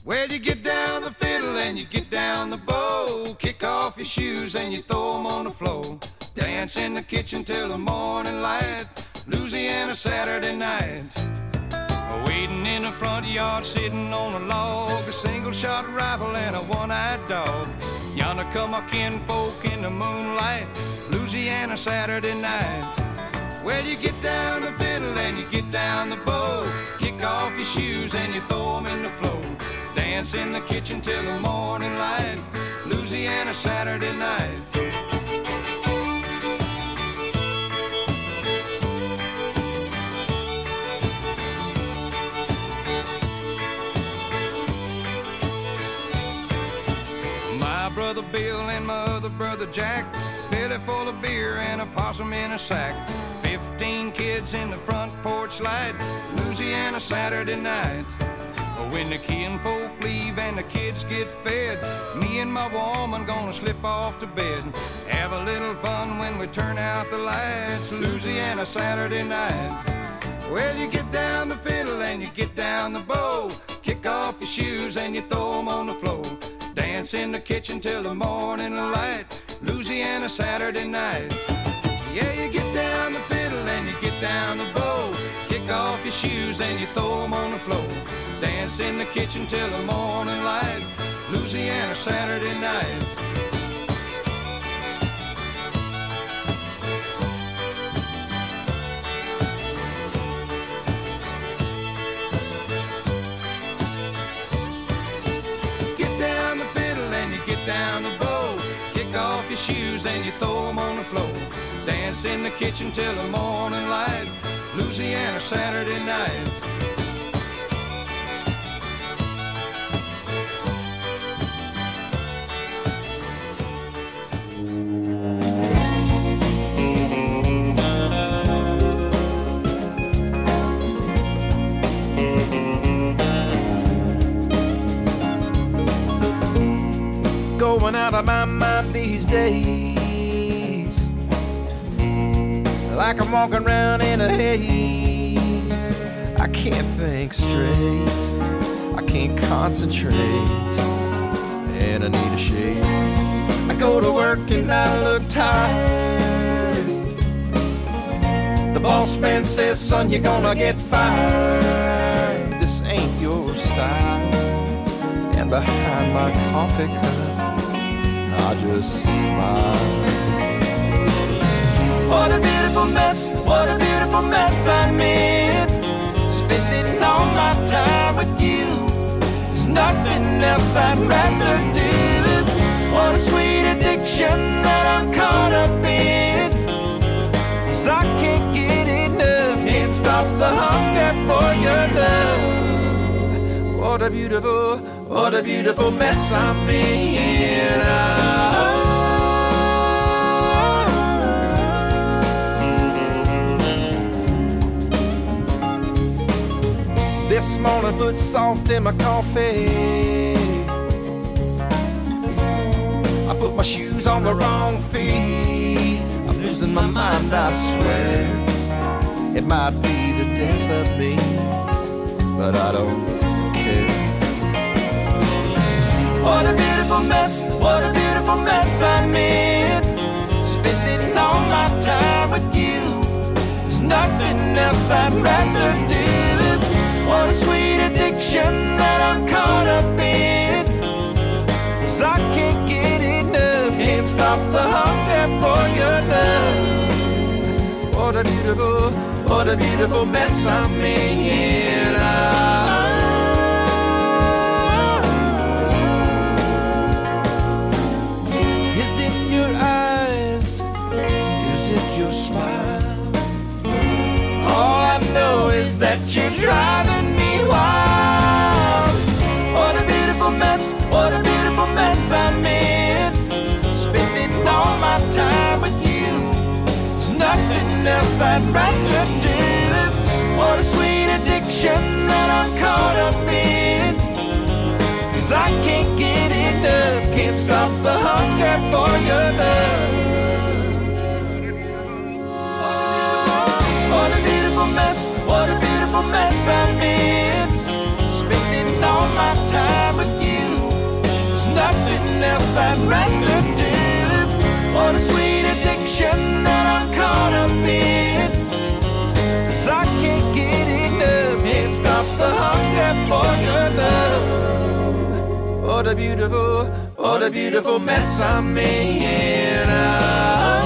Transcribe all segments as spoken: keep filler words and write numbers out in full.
Well, you get down the fiddle and you get down the bow, kick off your shoes and you throw 'em on the floor. Dance in the kitchen till the morning light, Louisiana Saturday night. Waiting in the front yard, sitting on a log, a single-shot rifle and a one-eyed dog. Yonder come our kinfolk in the moonlight, Louisiana Saturday night. Well, you get down the fiddle and you get down the bow, kick off your shoes and you throw 'em in the floor. Dance in the kitchen till the morning light, Louisiana Saturday night. My brother Bill and my other brother Jack, belly full of beer and a possum in a sack. Fifteen kids in the front porch light, Louisiana Saturday night. When the kinfolk leave and the kids get fed, me and my woman gonna slip off to bed. Have a little fun when we turn out the lights, Louisiana Saturday night. Well, you get down the fiddle and you get down the bow, kick off your shoes and you throw 'em on the floor. Dance in the kitchen till the morning light, Louisiana Saturday night. Yeah, you get down the fiddle and you get down the bow, kick off your shoes and you throw 'em on the floor. Dance in the kitchen till the morning light, Louisiana Saturday night. Get down the fiddle and you get down the bow, kick off your shoes and you throw 'em on the floor. Dance in the kitchen till the morning light, Louisiana Saturday night. Going out of my mind these days, like I'm walking around in a haze. I can't think straight, I can't concentrate, and I need a shave. I go to work and I look tired. The boss man says, son, you're gonna get fired. This ain't your style. And behind my coffee cup, I just smile. What a beautiful mess, what a beautiful mess I'm in. Spending all my time with you, there's nothing else I'd rather do. What a sweet addiction that I'm caught up in, 'cause I can't get enough, can't stop the hunger for your love. What a beautiful, what a beautiful mess I'm in. Oh. This morning put salt in my coffee, I put my shoes on the wrong feet. I'm losing my mind, I swear. It might be the death of me, but I don't care. What a beautiful mess, what a beautiful mess I'm in. Spending all my time with you, there's nothing else I'd rather do. What a sweet addiction that I'm caught up in, 'cause I can't get enough, can't stop the hunger for your love. What a beautiful, what a beautiful mess I'm in. Oh. Is it your eyes? Is it your smile? All I know is that you're driving me wild. What a beautiful mess, what a beautiful mess I'm in. Spending all my time with you, there's nothing else I'd rather do. What a sweet addiction that I'm caught up in, 'cause I can't get enough, can't stop the hunger for your love. What a beautiful mess, what a beautiful mess I'm in. Spending all my time I'd rather do. What a sweet addiction that I'm caught up in, 'cause I can't get enough. Can't stop the hunger for your love. What a beautiful, what a beautiful mess I'm in. Oh.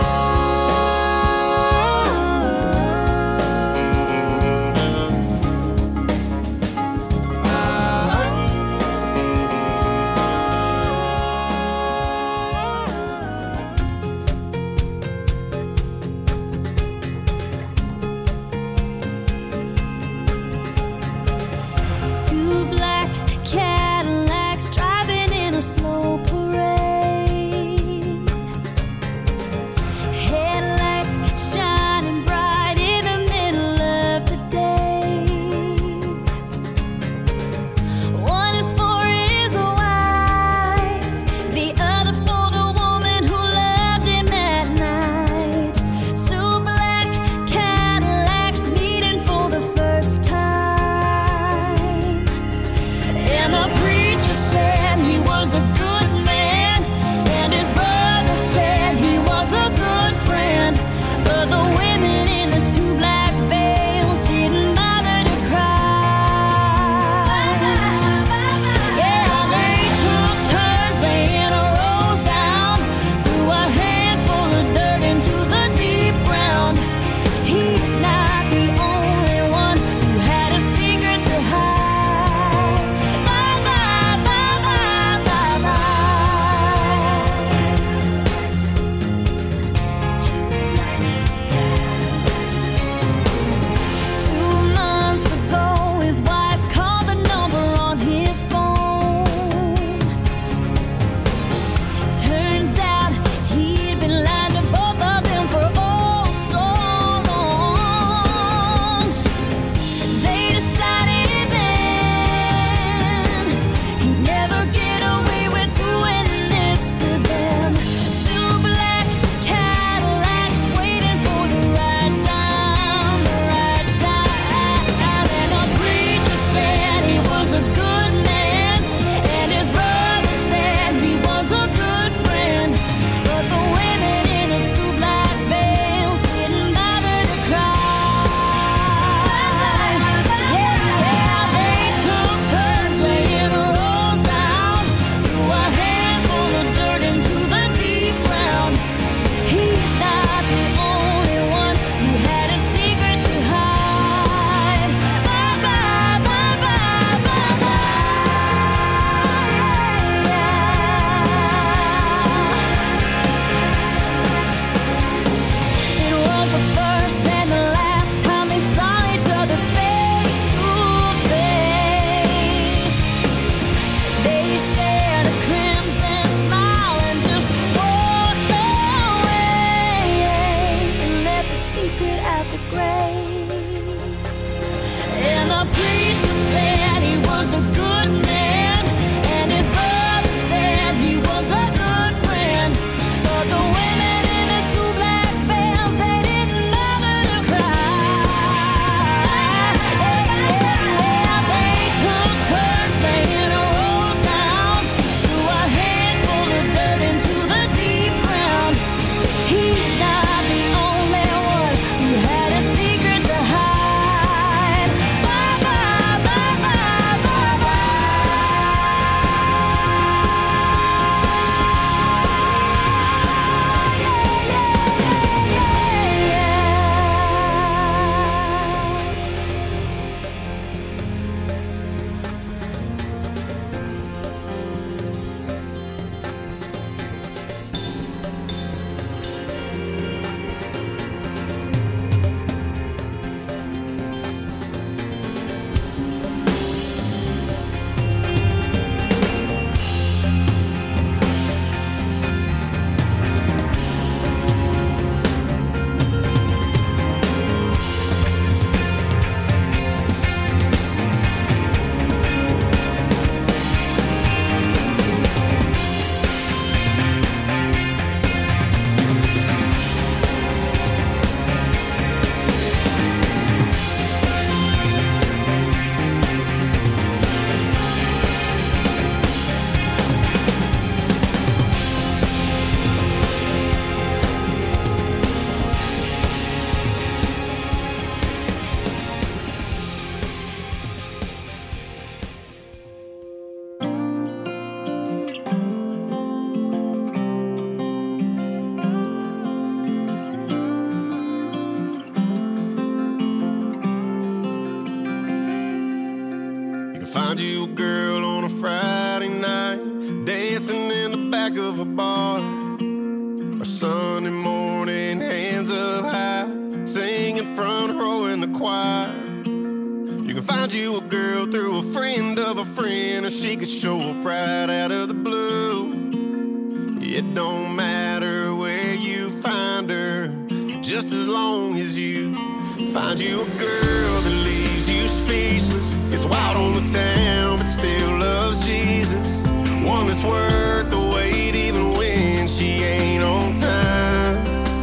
Find you a girl on a Friday night, dancing in the back of a bar, or Sunday morning, hands up high, singing front row in the choir. You can find you a girl through a friend of a friend, or she could show up right out of the blue. It don't matter where you find her, just as long as you find you a girl that leaves you speechless, gets wild on the town but still loves Jesus, one that's worth the wait even when she ain't on time.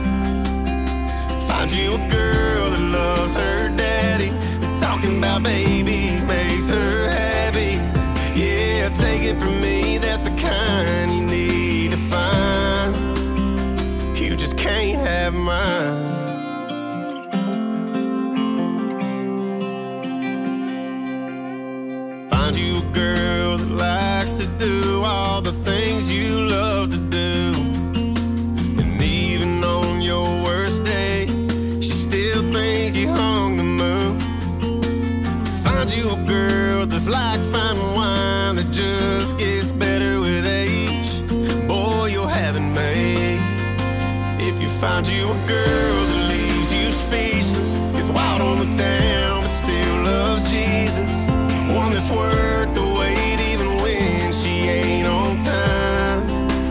Find you a girl that loves her daddy, and talking about babies makes her happy. Yeah, take it from me, that's the kind you need to find. You just can't have mine. Find you a girl that likes to do all the things you love to do, and even on your worst day, she still thinks you hung the moon. Find you a girl that's like fine wine that just gets better with age. Boy, you'll have it made. If you find you a girl that leaves you speechless, gets wild on the town but still loves Jesus, one that's worth the wait even when she ain't on time.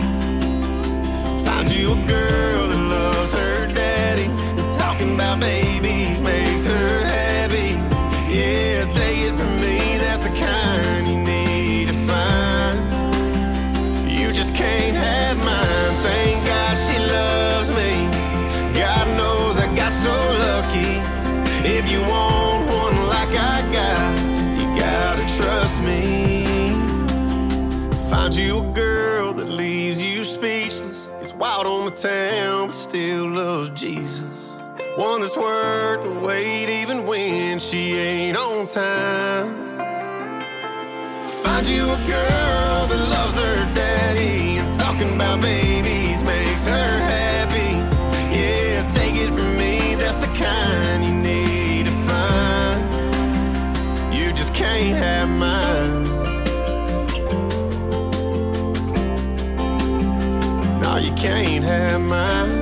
Find you a girl that loves her daddy, and talking about babies makes her happy. Yeah, take it from me, that's the kind you need to find. You just can't have mine. Thank God she loves me, God knows I got so lucky. If you want one like I got, gotta trust me. Find you a girl that leaves you speechless, gets wild on the town but still loves Jesus, one that's worth the wait even when she ain't on time. Find you a girl that loves her daddy, and talking about babies makes her happy. Yeah, take it from me, that's the kind you need to find. You just can't have mine. No, you can't have mine.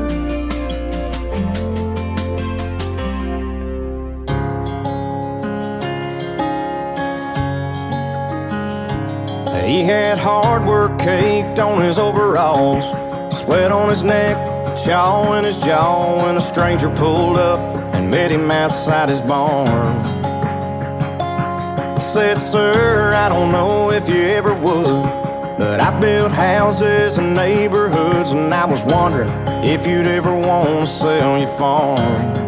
He had hard work caked on his overalls, sweat on his neck, chaw in his jaw, when a stranger pulled up and met him outside his barn. Said, sir, I don't know if you ever would, but I built houses and neighborhoods, and I was wondering if you'd ever want to sell your farm.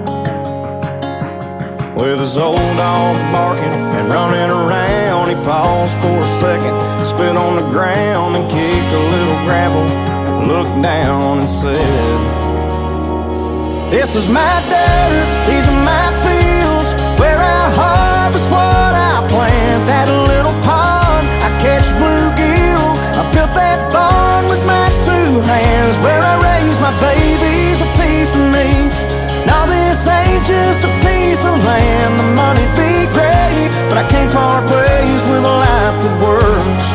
With his old dog barking and running around, he paused for a second, spit on the ground and kicked a little gravel, looked down and said, this is my dirt, these are my fields, where I harvest what I plant. That little pond, I catch bluegill, I built that barn with my two hands, where I raise my babies, a piece of me. Now this ain't just a piece of land, the money'd be great, but I can't part ways with a life that works.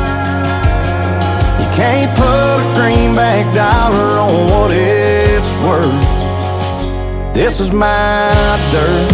You can't put a greenback dollar on what it's worth. This is my dirt.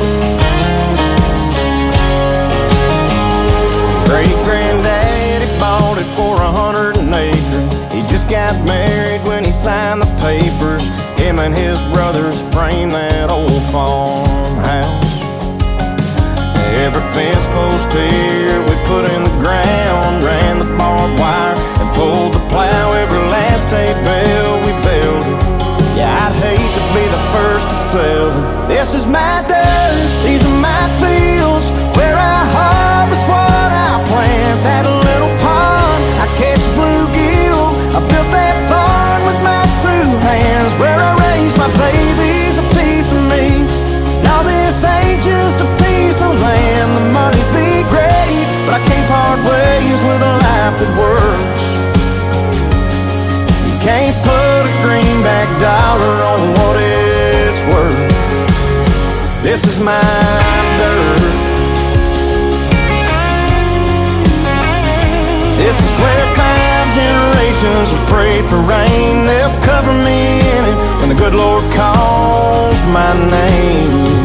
Great-granddaddy bought it for a hundred an acre. He just got married when he signed the papers. Him and his brothers framed that old farmhouse. Every fence post here we put in the ground, ran the barbed wire and pulled the plow. Every last hay bale we builded. Yeah, I'd hate to be the first to sell it. This is my dirt, these are my fields, where I harvest what I plant. That little pond, I catch bluegill, I built that barn with my two hands, where I raise my babies, a piece of me. Now this ain't just a piece of land, the money'd be great, but I can't part ways with a life that works. You can't put a greenback dollar on what it's worth. This is my dirt. This is where cloud generations have prayed for rain. They'll cover me in it when the good Lord calls my name.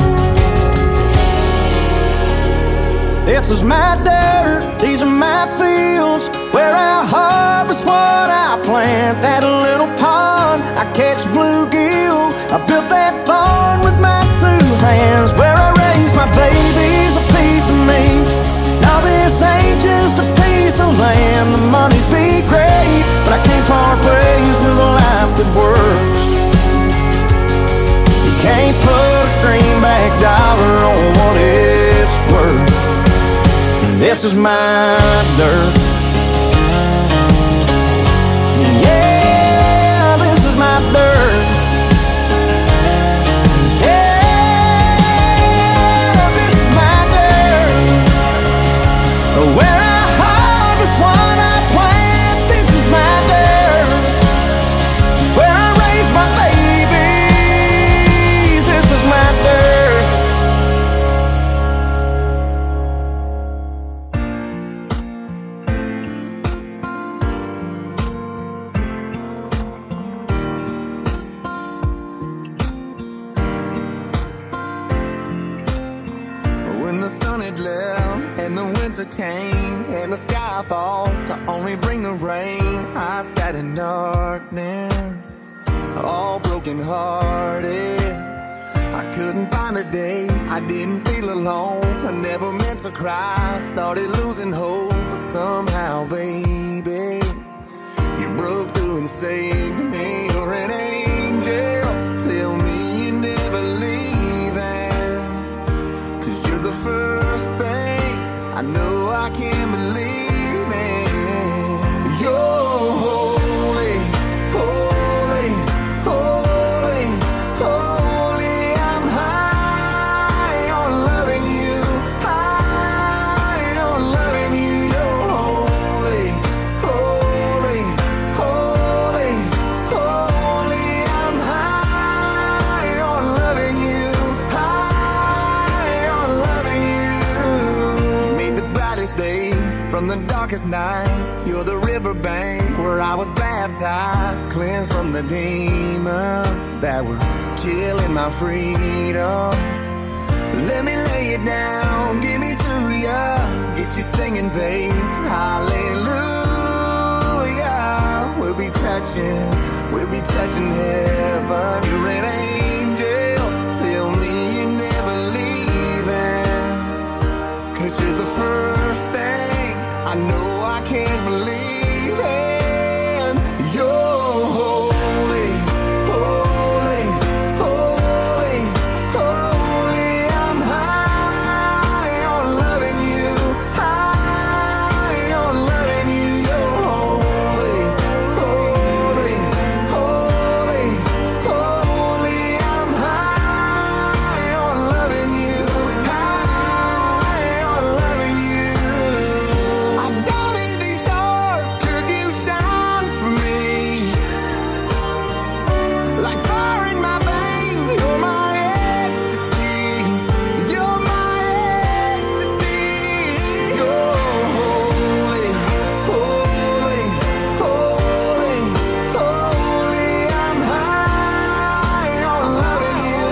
This is my dirt, these are my fields, where I harvest what I plant. That little pond, I catch bluegill. I built that barn with my two hands, where I raise my babies, a piece of me. Now this ain't just a piece of land. The money be great, but I can't part ways with a life that works. You can't put a greenback dollar on what it's worth. This is my dirt. Yeah, this is my dirt. Yeah, this is my dirt. Where I harvest what I plant. This is my dirt. Where I raise my babies. This is my dirt. Came and the sky thought to only bring the rain. I sat in darkness, all broken hearted. I couldn't find a day I didn't feel alone. I never meant to cry, started losing hope, but somehow, baby, you broke through and saved me. You're an angel, tell me you're never leaving, 'cause you're the first thing I know I can't believe in. You're holy, holy, holy, holy. I'm high on loving you, high on loving you. You're holy, holy, holy, holy. I'm high on loving you, high on loving you. Days from the darkest nights, you're the riverbank where I was baptized, cleansed from the demons that were killing my freedom. Let me lay it down, give me to ya, get you singing, babe. Hallelujah. We'll be touching, we'll be touching heaven. You're an angel, tell me you're never leaving, 'cause you're the first thing I know I can't believe in. You're holy, holy, holy, holy. I'm high on loving you, high on loving you. You're holy, holy, holy, holy. I'm high on loving you, high on loving you. I don't need these stars 'cause you shine for me. Like fire in my veins, you're my ecstasy. You're my ecstasy. You're holy, holy, holy, holy. I'm high on loving you,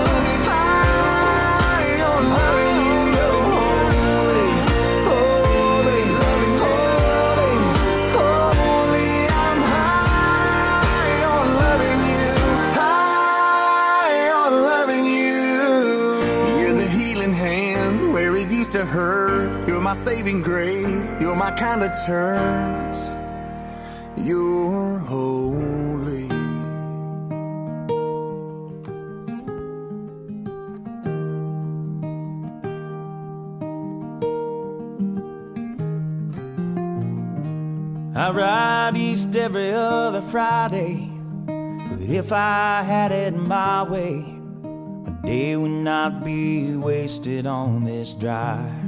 high on loving you. You're holy, holy, holy, holy. I'm high on loving you, high on loving you. You're the healing hands where it used to hurt. You're my saving grace. You're my kind of church. You're holy. I ride east every other Friday, but if I had it my way, my day would not be wasted on this drive.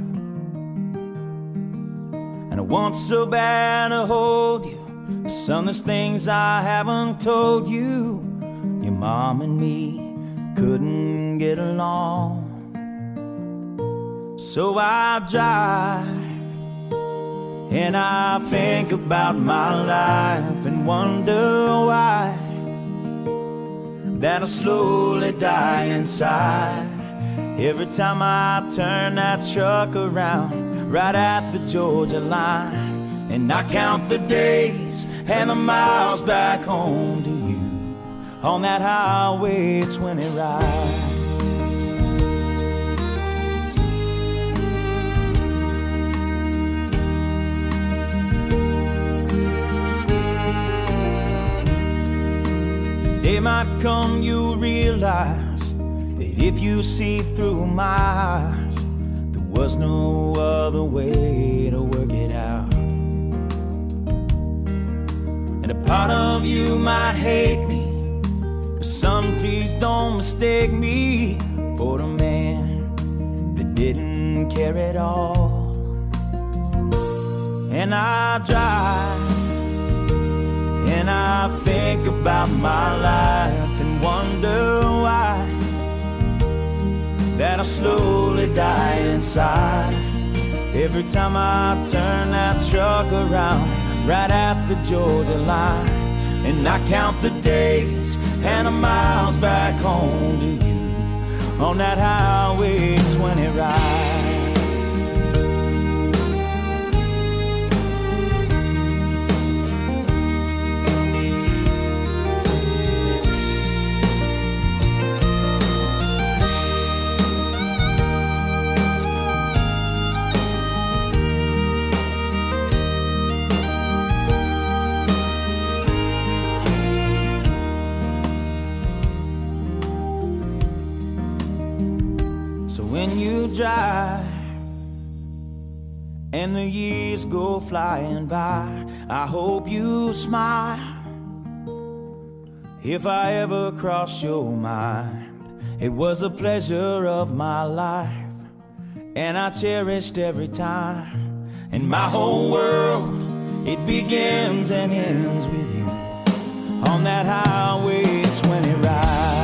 And I want so bad to hold you, son, there's things I haven't told you. Your mom and me couldn't get along, so I drive And I think about my life and wonder why that I slowly die inside. Every time I turn that truck around right at the Georgia line, and I count the days and the miles back home to you on that highway twenty ride. Day might come, you realize that if you see through my eyes, there was no other way to work it out. And a part of you might hate me, but son, please don't mistake me for the man that didn't care at all. And I drive and I think about my life and wonder why that I slowly die inside. Every time I turn that truck around right at the Georgia line, and I count the days and the miles back home to you on that highway twenty ride. When you drive and the years go flying by, I hope you smile if I ever cross your mind. It was a pleasure of my life, and I cherished every time. And my whole world, it begins and ends with you on that highway twenty ride.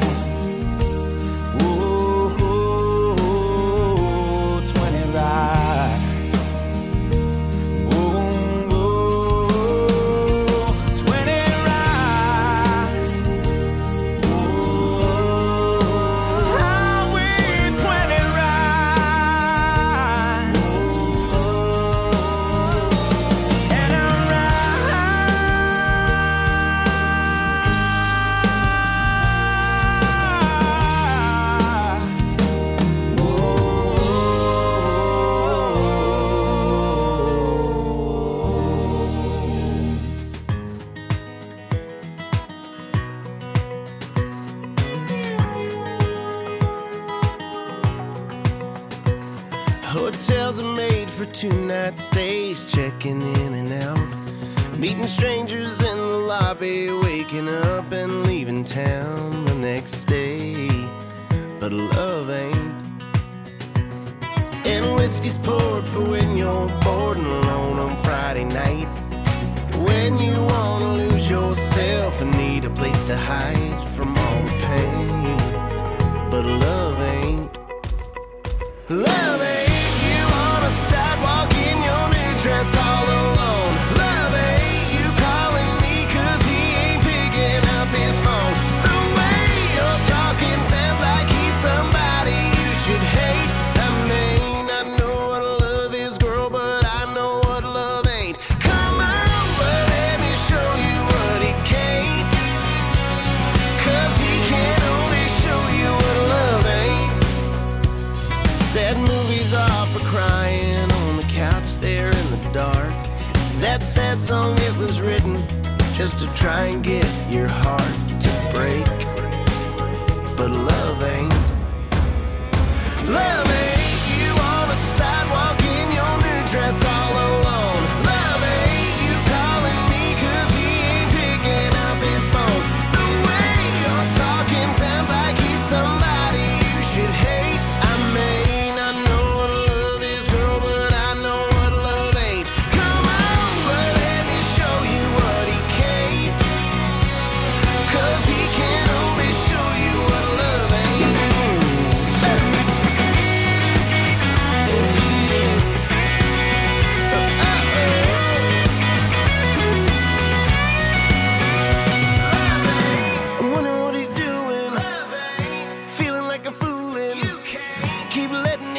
Hotels are made for two-night stays, checking in and out, meeting strangers in the lobby, waking up and leaving town the next day. But love ain't. And whiskey's poured for when you're bored and alone on Friday night, when you wanna lose yourself and need a place to hide from all the pain. But love ain't. Love ain't. Dress all alone. Love ain't you calling me cause he ain't picking up his phone. The way you're talking sounds like he's somebody you should hate. I mean, I know what love is, girl, but I know what love ain't. Come on, but let me show you what he can't, cause he can only show you what love ain't. Sad movies are for crying on the couch there in the dark. That sad song, it was written just to try and get your heart to break. But love ain't. Love ain't you on a sidewalk in your new dress all alone. Love ain't you calling me cause he ain't picking up his phone. The way you're talking sounds like he's somebody you should hate. I mean, I know what love is, girl, but I know what love ain't. Come on, but let me show you what he can't, cause he can only show you what love ain't.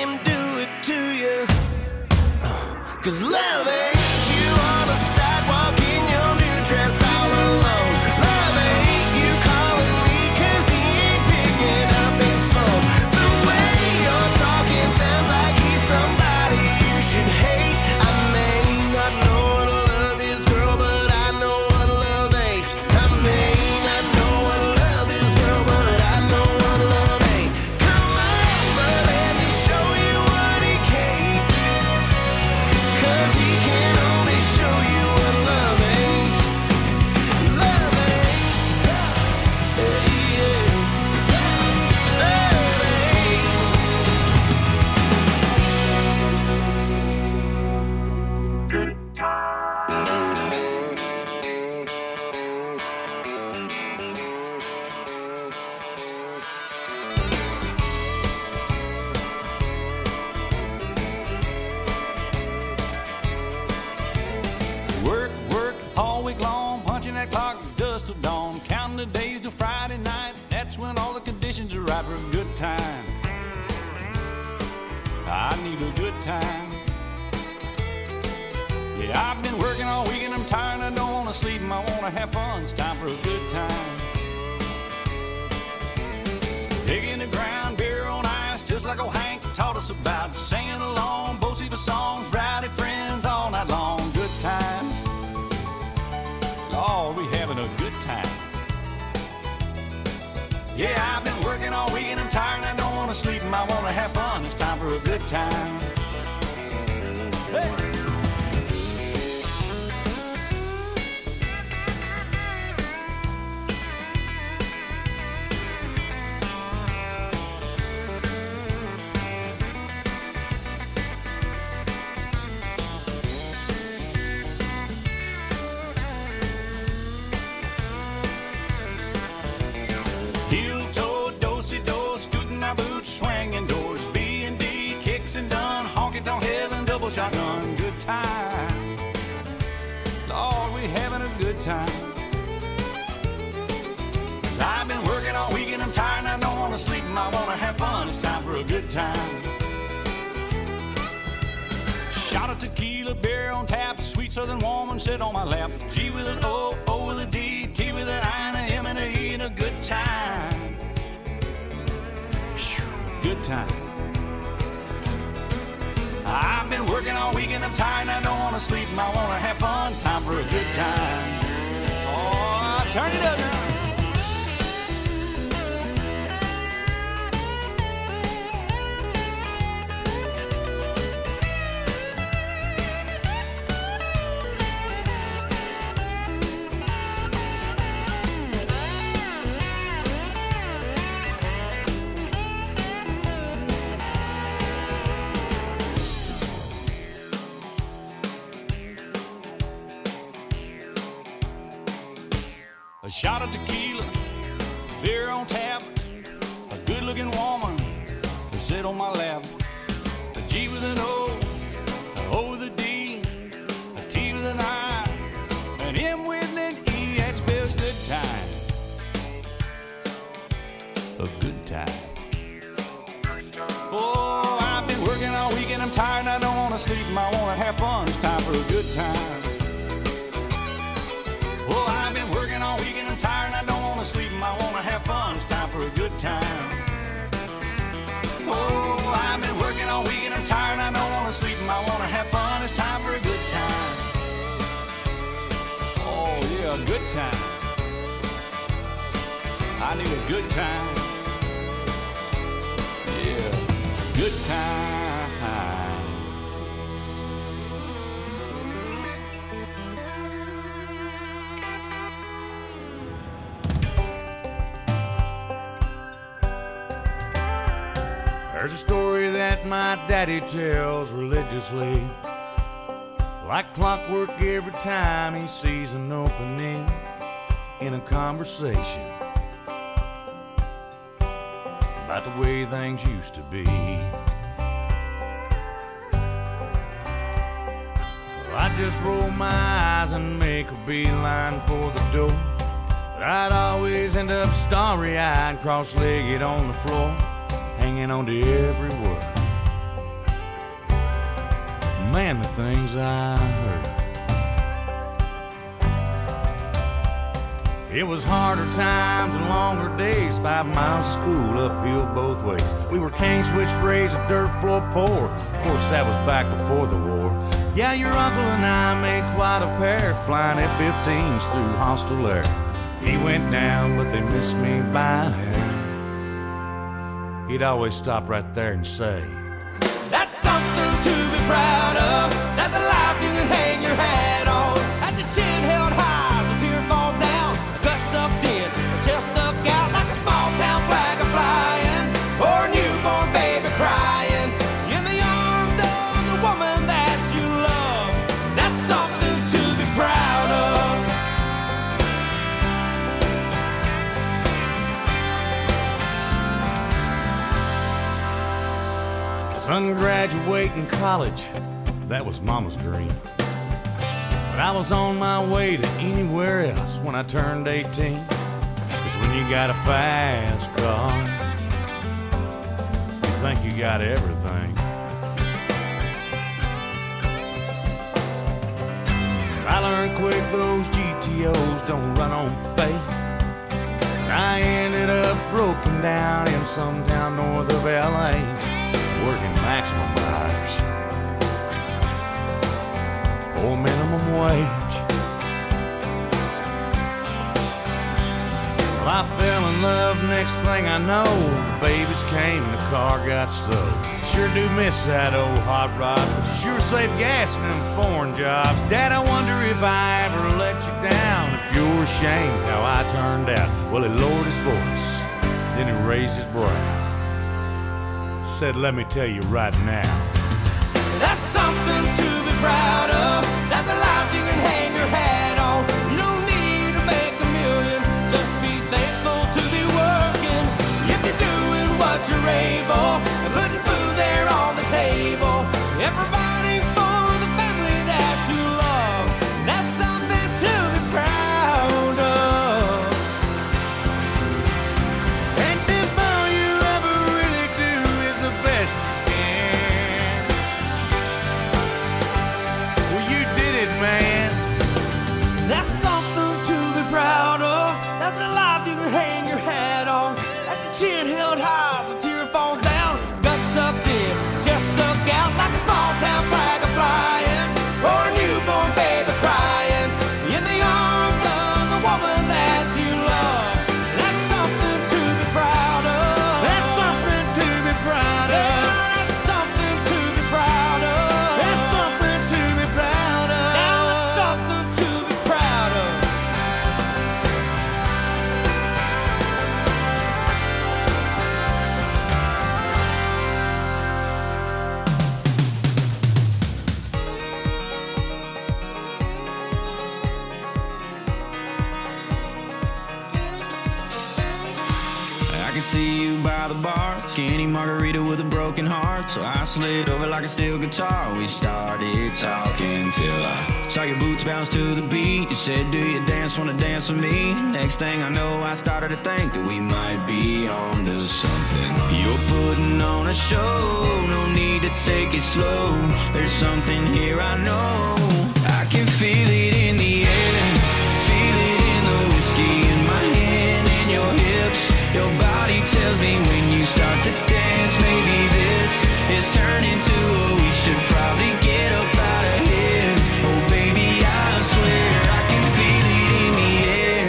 him do it to you. Cause love ain't you on a sidewalk in your new dress all alone. Love ain't you calling me cause he ain't picking up his phone. The way you're talking sounds like he's somebody you should hate. I may not know what love is, girl, but I know what love ain't. I may not know what love is, girl, but I know what love ain't. Come on, but let me show you what he can't. Cause he can only show you what love ain't. Love ain't. Yeah, yeah. Love ain't. Good Work, work all week long, punching that clock dust till dawn, counting the days till Friday night. That's when all the conditions are right for a good time. I need a good time. Yeah, I've been working all week and I'm tired. I don't want to sleep and I want to have fun. It's time for a good time. Digging the ground, beer on ice, just like old Hank taught us about. Singing along, both the songs, rowdy friends all night long. Good time. Lord, we having a good time. Yeah, I've been working all week and I'm tired and I don't want to sleep and I want to have fun. It's time for a good time. Hey. Heel toe, do-si-do, scooting our boots, swinging doors, B and D, kicks and done, honky-tonk heaven, double shotgun, good time. Lord, we having a good time. 'Cause I've been working all week and I'm tired and I don't want to sleep and I want to have fun. It's time for a good time. Shot of tequila, beer on tap, sweet southern woman sit on my lap. G with an O, O with a D, T with an I and a M and a E and a good time. Phew, good time. I've been working all week and I'm tired and I don't want to sleep and I want to have fun. Time for a good time. Oh, turn it up now. A shot of tequila, beer on tap, a good-looking woman to sit on my lap. A G with an O, an O with a D, a T with an I, an M with an E. That spells good time. A good time. Oh, I've been working all week and I'm tired and I don't want to sleep and I want to have fun. It's time for a good time. Oh, I've been working all week and I'm tired and I don't want to sleep and I want to have fun. It's time for a good time. Oh, I've been working all week and I'm tired and I don't want to sleep and I want to have fun. It's time for a good time. Oh, yeah, a good time. I need a good time. Yeah, good time. There's a story that my daddy tells religiously, like clockwork every time he sees an opening in a conversation about the way things used to be. Well, I'd just roll my eyes and make a beeline for the door, but I'd always end up starry-eyed, cross-legged on the floor, hanging on to every word. man, the things I heard. It was harder times and longer days, five miles of school uphill both ways. We were cane switch raised, a dirt floor poor. Of course, that was back before the war. Yeah, your uncle and I made quite a pair, flying F fifteens through hostile air. He went down, but they missed me by a hair. He'd always stop right there and say, that's something to be proud of. That's a life you can hang your hat on. That's a chin held high as a tear falls down. A gut sucked in, a chest stuck out like a small town flag a flying, or a newborn baby crying in the arms of the woman that you love. That's something to be proud of. Son graduating college, that was Mama's dream. But I was on my way to anywhere else when I turned eighteen. Cause when you got a fast car, you think you got everything. I learned quick those G T Os don't run on faith. I ended up broken down in some town north of L A, working maximum hours for minimum wage. Well, I fell in love, next thing I know, the babies came and the car got sold. Sure do miss that old hot rod, but you sure save gas in them foreign jobs. Dad, I wonder if I ever let you down, if you're ashamed how I turned out. Well, he lowered his voice, then he raised his brow, said, let me tell you right now, that's something to be proud of. That's a life you can hang your hat on. You don't need to make a million, just be thankful to be working. If you're doing what you're able, and putting food there on the table, and providing for the family that you love, that's something to be proud of. and if all you ever really do is the best you can, well, you did it, man. That's something to be proud of. That's a life you can hang your hat on. That's a chin held high as a tear falls down. Gut sucked in, just stuck out like a small town flag a flying, or a newborn baby crying in the arms of the woman that you love. That's something to be proud of. That's something to be proud Yeah, of. that's something to be proud of. That's something to be proud of. Now it's something to be proud of. I can see you by the bar, skinny margarita with a broken heart. So I slid over like a steel guitar. We started talking till I saw your boots bounce to the beat. You said, do you dance, wanna dance with me? Next thing I know, I started to think that we might be on to something. You're putting on a show, no need to take it slow. There's something here I know. I can feel it in the air, feel it in the whiskey in my hand and your hips. Your body tells me when you start to dance, maybe this is turning to a we should probably get up out of here. Oh baby, I swear I can feel it in the air.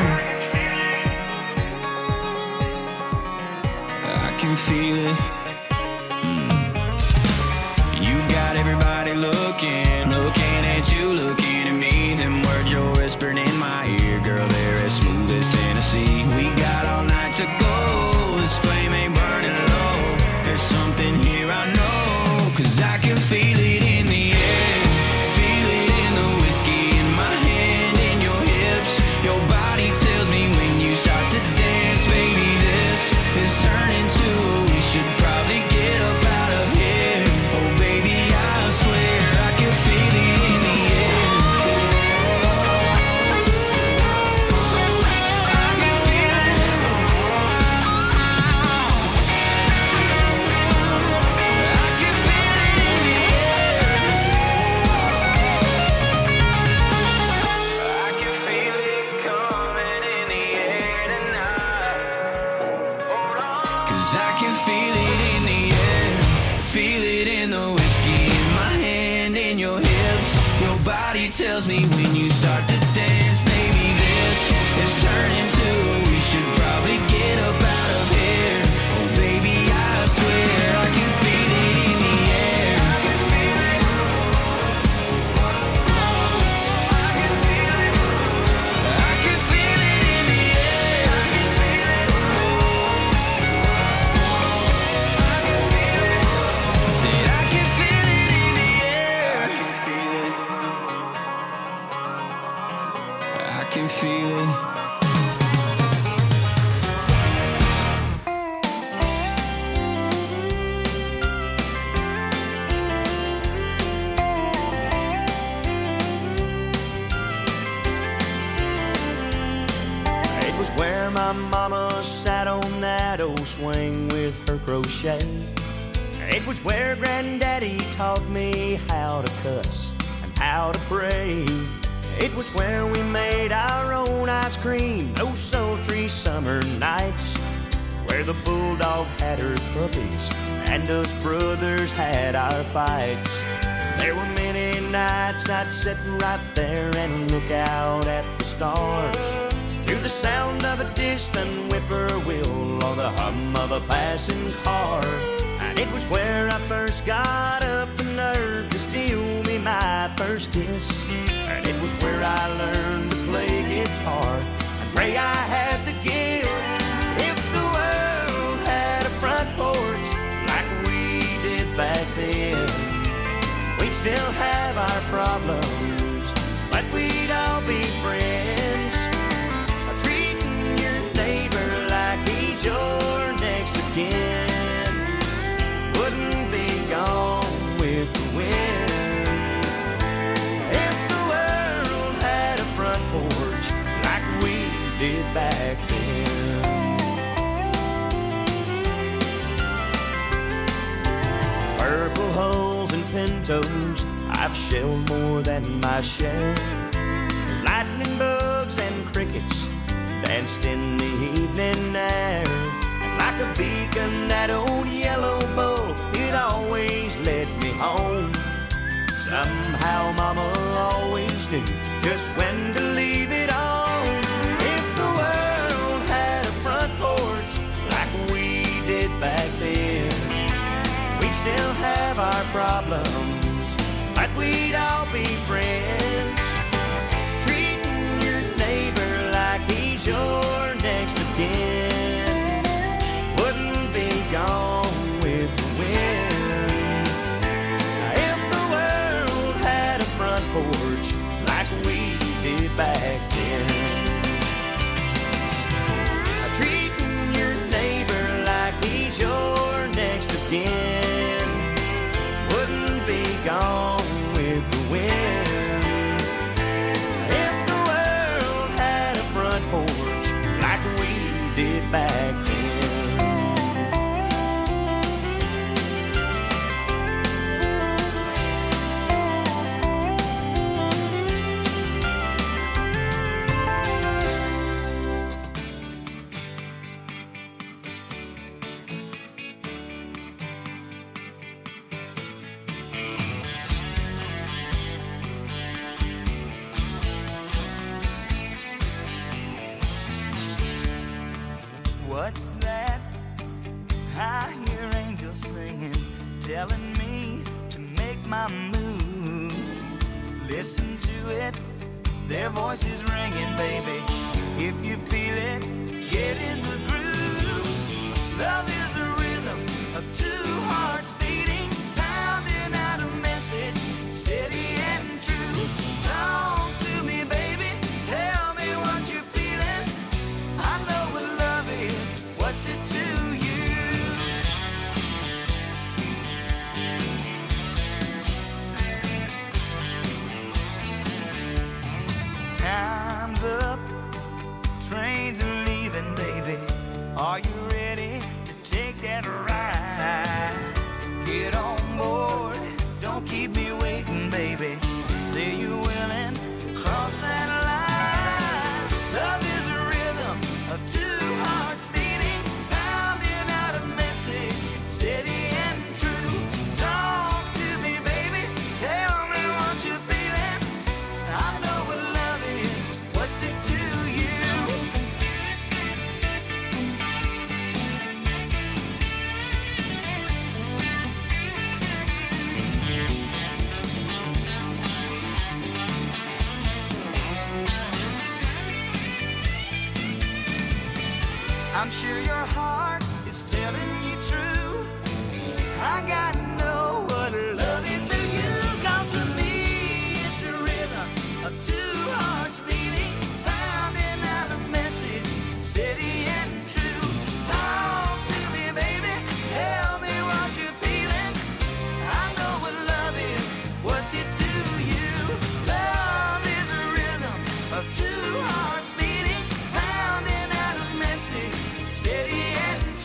I can feel it. Mm. You got everybody looking, looking at you, looking at me. Them words you're whispering in my ear, girl, they're as smooth as Tennessee. We got all night to go, this flame ain't burning low. There's something here I know, cause I can feel it in the air, feel it in the whiskey in my hand and your hips. Your body tells me when you start to dance, baby, this is turning to a we should probably get up out of here. Oh baby, I swear I can feel it in the air. I can feel it. I can feel it in the air. sling with her crochet. It was where Granddaddy taught me how to cuss and how to pray. It was where we made our own ice cream those sultry summer nights, where the bulldog had her puppies and us brothers had our fights. There were many nights I'd sit right there and look out at the stars, to the sound of a distant whippoorwill or the hum of a passing car. And it was where I first got up the nerve to steal me my first kiss. And it was where I learned to play guitar and pray I had the gift. If the world had a front porch like we did back then, we'd still have our problems, but we'd all be friends. Treating your neighbor like he's your next of kin wouldn't be gone with the wind. If the world had a front porch like we did back then. Purple hulls and pintos, I've shelled more than my share. Lightning bugs and crickets danced in the evening air. And like a beacon, that old yellow bull, it always led me home. Somehow Mama always knew just when to leave it on. If the world had a front porch like we did back then, we'd still have our problems, but we'd all be friends. Treating your neighbor like he's your next of kin wouldn't be gone with the wind. If the world had a front porch like we did back then, treating your neighbor like he's your next of kin wouldn't be gone with the wind. If the world had a front porch like we did back then. What's that? I hear angels singing, telling me to make my move. Listen to it, their voices ringing, baby. If you feel it, get in the groove. Love is a rhythm of two hearts beating, pounding out a message, steady and true. Talk to me, baby, tell me what you're feeling. I know what love is, what's it to you? Time's up, trains are leaving, baby. Are you ready to take that ride? Get on board, don't keep me waiting, baby. Say you're willing to cross that line. Love is a rhythm of two hearts beating, pounding out a message, steady and true. Talk to me, baby, tell me what you're feeling. I know what love is, what's it to you? I'm sure your heart is telling you true. I gotta know what love is to you. 'Cause to me it's a rhythm of two hearts beating, pounding out a message, steady and true. Talk to me, baby, tell me what you're feeling. I know what love is, what's it to you? Love is a rhythm of two hearts beating, pounding out a message, steady and true.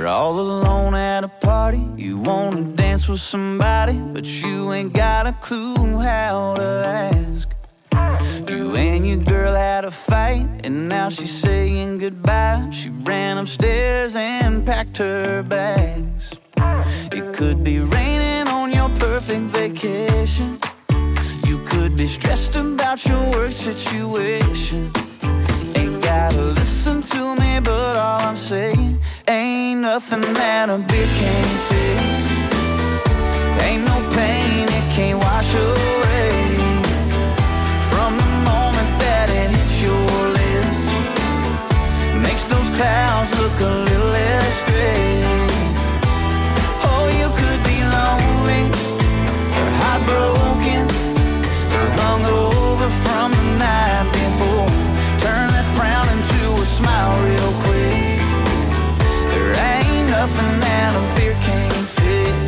all alone at a party. You wanna dance with somebody, but you ain't got a clue how to ask. You and your girl had a fight, and now she's saying goodbye. She ran upstairs and packed her bags. It could be raining on your perfect vacation. You could be stressed about your work situation. Ain't gotta listen to me, but all I'm saying, ain't nothing that a beer can't fix. Ain't no pain it can't wash away. From the moment that it hits your lips, makes those clouds look a little less gray. Oh, you could be lonely, or heartbroken, or hungover from the night before. Turn that frown into a smile real quick. There ain't nothing that a beer can't fix.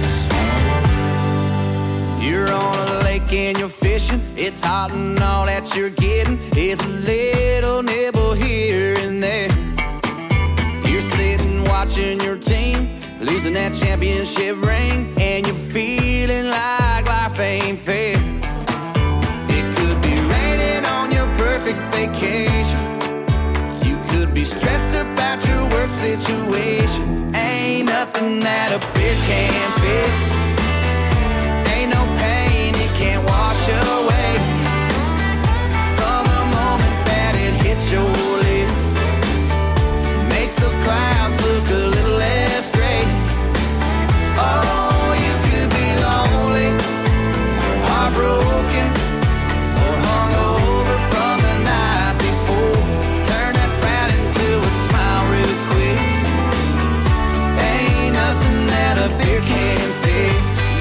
You're on a lake and you're fishing. It's hot and all that you're getting is a little nibble here and there. You're sitting watching your team losing that championship ring, and you're feeling like life ain't fair. It could be raining on your perfect vacation. You could be stressed about your work situation. Ain't nothing that a beer can't fix. Ain't no pain it can't wash away. From the moment that it hits your lips, makes those clouds look a little less gray. Oh, you could be lonely, or heartbroken, or hungover from the night before. Turn that frown into a smile real quick. Ain't nothing that a beer can't fix.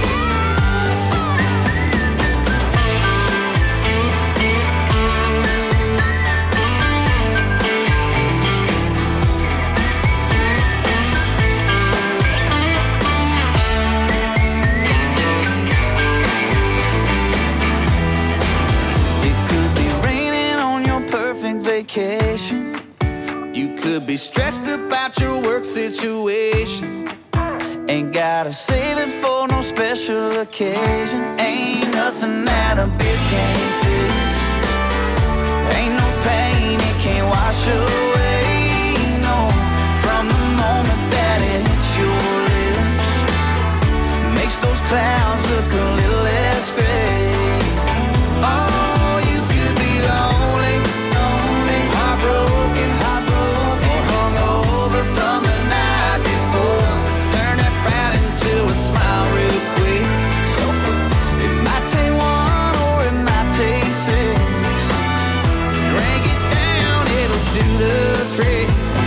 Vacation. You could be stressed about your work situation. Ain't gotta save it for no special occasion. Ain't nothing that a beer can't fix. Ain't no pain it can't wash away. No, from the moment that it hits your lips, makes those clouds look a little less gray. Oh, you could be lonely, heartbroken, heartbroken, or hungover from the night before. Turn that frown into a smile real quick. It might take one or it might take six. Drink it down, it'll do the trick.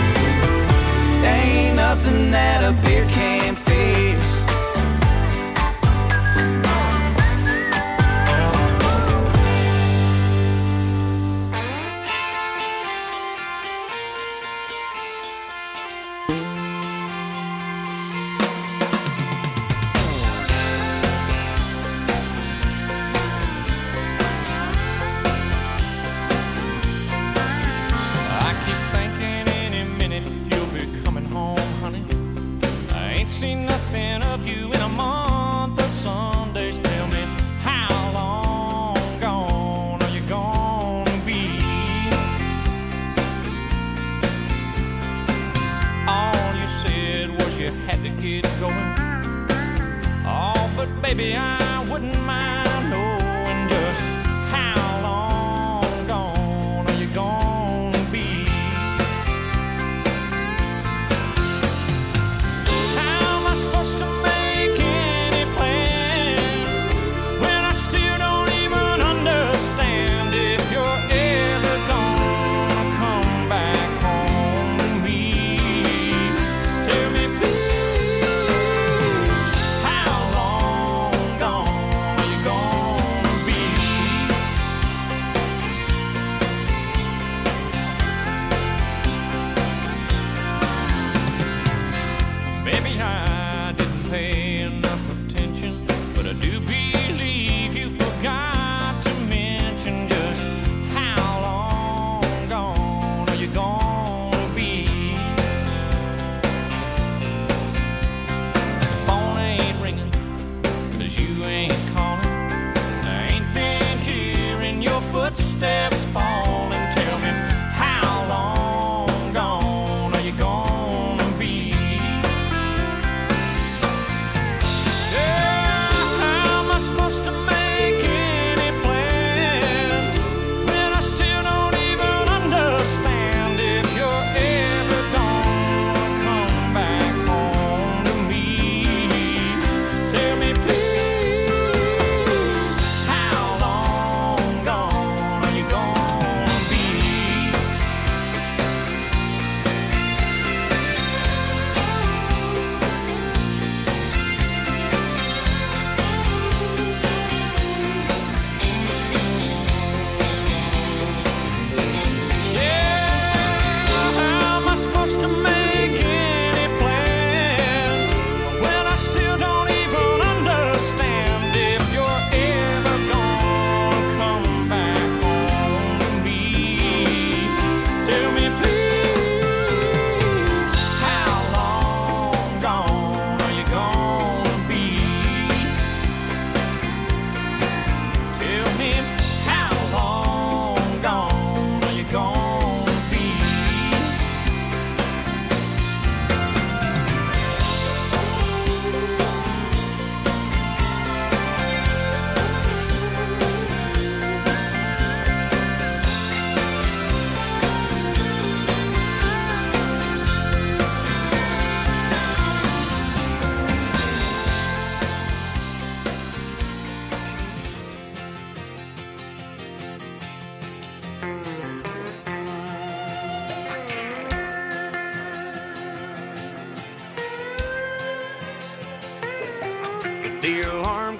Ain't nothing that a beer can't fix. Seen nothing of you in a month of Sundays. Tell me, how long gone are you gonna be? All you said was you had to get going. Oh, but baby, I wouldn't mind knowing just how long gone are you gonna be? Supposed to make any plans when I still don't even understand if you're ever gonna come back home to me. Tell me please, how long gone are you gonna be? Baby, I pay enough attention, but I do believe you forgot to mention just how long gone are you gonna be?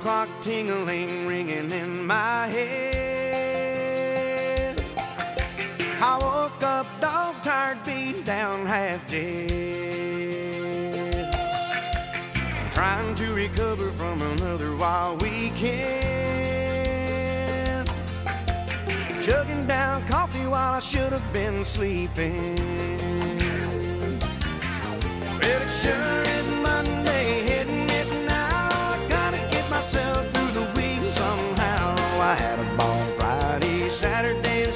clock ting-a-ling ringing in my head. I woke up dog-tired, beat down, half dead, trying to recover from another wild weekend, chugging down coffee while I should have been sleeping. Well, it sure is Monday, hitting it now. I gotta get myself through the week somehow. I had a ball Friday, Saturday, and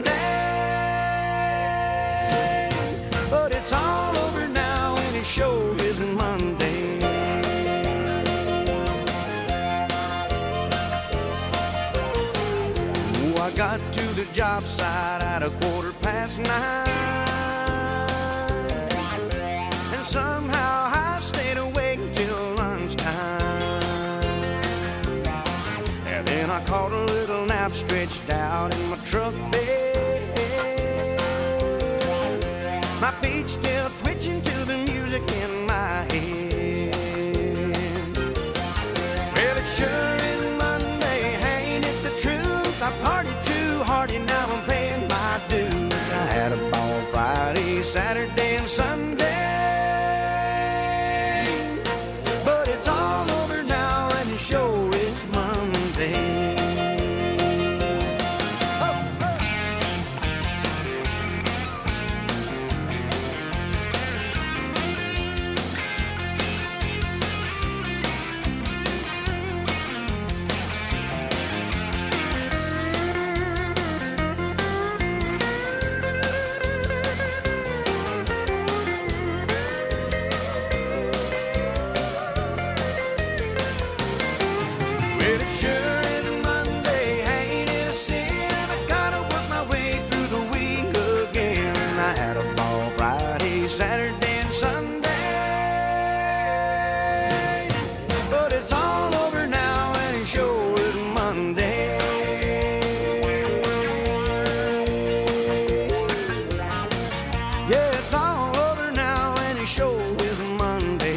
Sunday, but it's all over now and it sure isn't Monday. Oh, I got to the job site at a quarter past nine. Somehow I stayed awake till lunchtime, and then I caught a little nap stretched out in my truck bed, my feet still twitching to the music in my head. Well, it sure is Monday, ain't it the truth? I partied too hard and now I'm paying my dues. I had a ball Friday, Saturday, and Sunday, it's all over now and it sure is Monday. Oh, oh. Saturday and Sunday, but it's all over now and it sure is Monday. Yeah, it's all over now and it sure is Monday.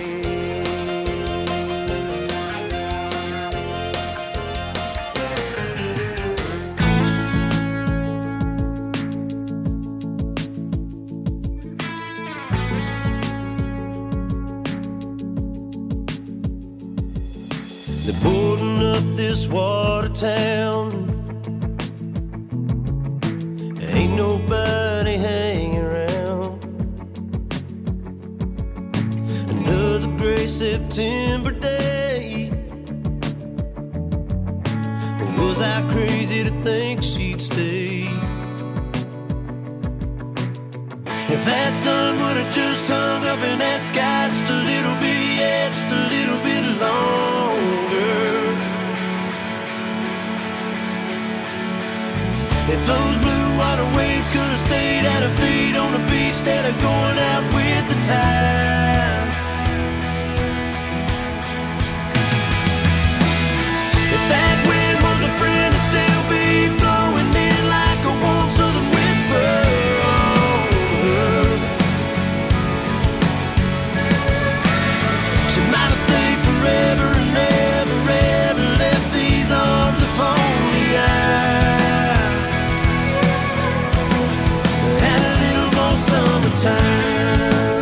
They're boarding up this water town. Ain't nobody hanging around. Another gray September day. Or was I crazy to think she'd stay? If that sun would have just hung up in that sky just a little bit, yeah, just a little bit longer. If those blue water waves could have stayed at her feet on the beach instead of going out with the tide. If that wind was a friend, it'd still be blowing in like a warm southern whisper. She might have stayed forever and never, ever left these arms if only I had a little more summertime.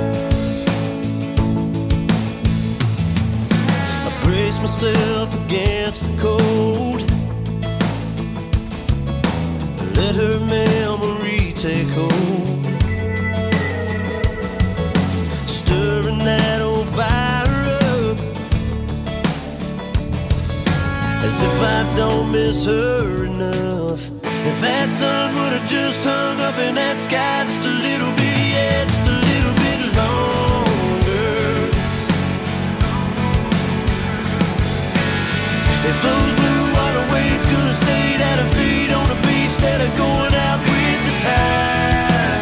I brace myself against the cold, let her memory take hold, stirring that old fire up, as if I don't miss her enough. If that sun would have just hung up in that sky just a little bit, yeah, just a little bit longer. If those blue water waves could have stayed at her feet on the beach instead of going out with the tide.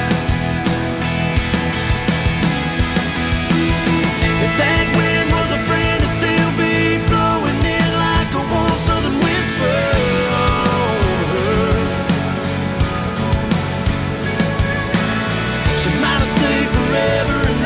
If that wind was a friend, it'd still be blowing in like a warm southern whisper. She might have stayed forever and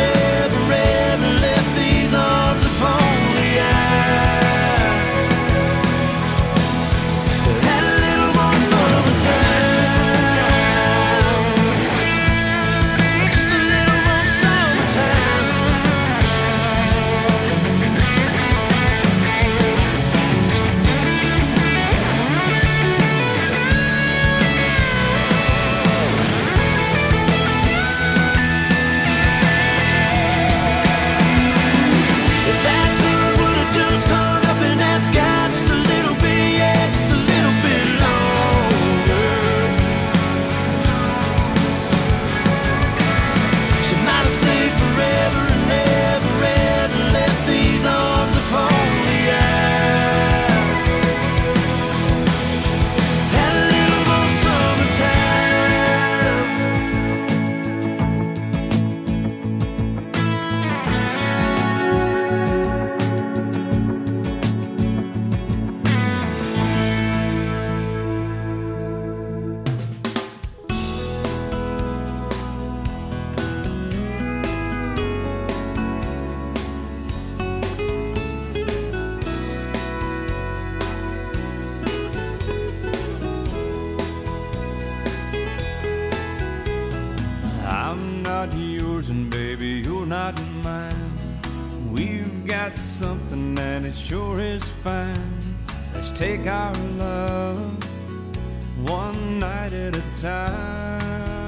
got something and it sure is fine. Let's take our love one night at a time.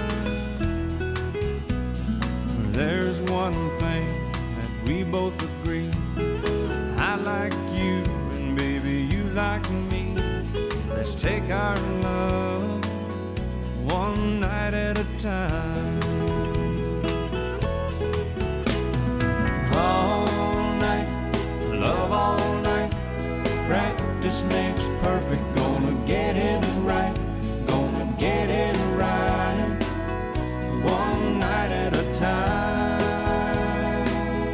There's one thing that we both agree. I like you and baby you like me. Let's take our love one night at a time. All night, love all night. Practice makes perfect. Gonna get it right. Gonna get it right. One night at a time.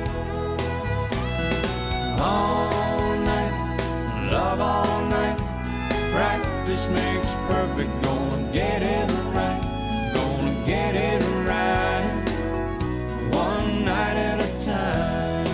All night, love all night. Practice makes perfect. Gonna get it right. Gonna get it right. One night at a time.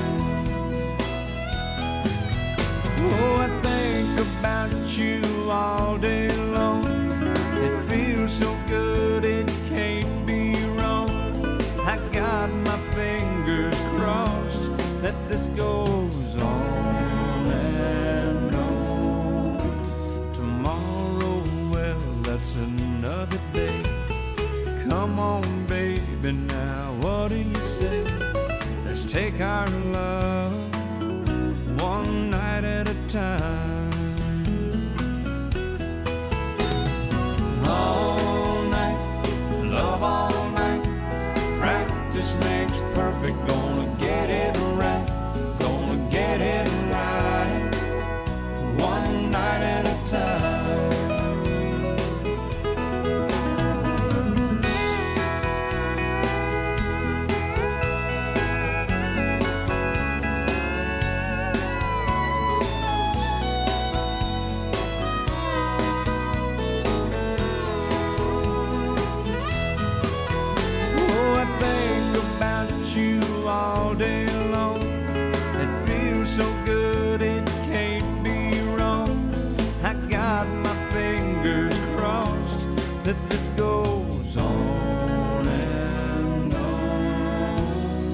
Oh, I think about you all day long. It feels so good, it can't be wrong. I got my fingers crossed that this goes on and on. Tomorrow, well, that's another day. Come on, baby, now what do you say? Let's take our love one night at a time. All night, love all night. Practice makes perfect. Gonna get it right. Gonna get it right. One night at a time. All day long, it feels so good, it can't be wrong. I got my fingers crossed that this goes on and on.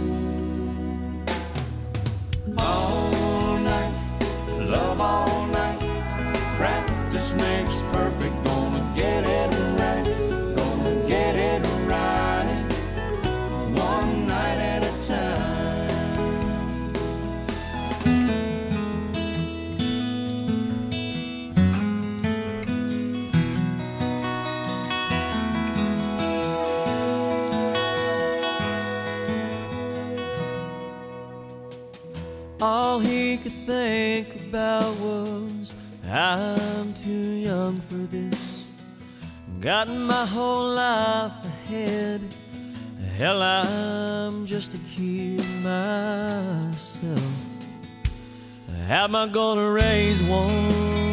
All night, love all night. Practice makes perfect. Gonna get it right. Gonna get it right. One night at a time. All he could think about was, I'm too young for this. Got my whole life ahead. Hell, I'm just a kid myself. How am I gonna raise one?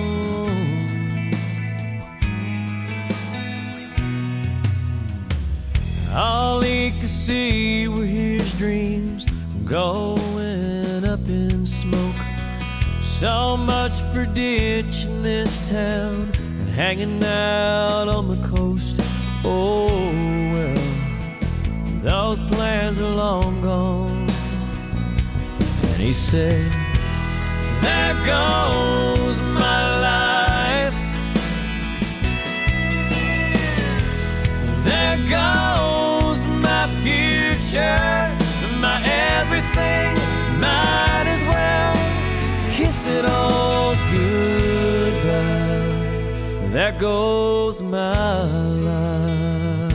All he could see were his dreams going up in smoke. So much for ditching this town and hanging out on the coast. Oh well, those plans are long gone. And he said, there goes my life. There goes my future, my everything. Might as well kiss it all goodbye. There goes my life.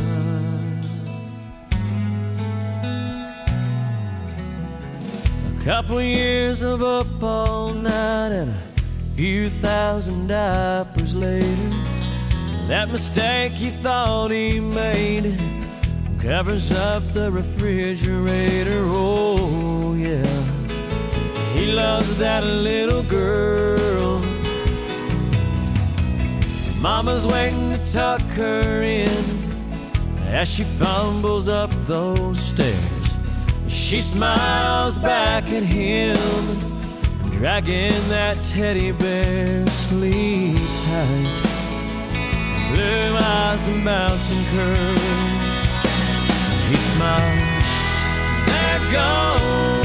A couple years of up all night and a few thousand diapers later, that mistake he thought he made covers up the refrigerator. Oh yeah, he loves that little girl. Mama's waiting to tuck her in as she fumbles up those stairs. She smiles back at him, dragging that teddy bear. Sleep tight, blue eyes and bouncing curls. He smiles, there goes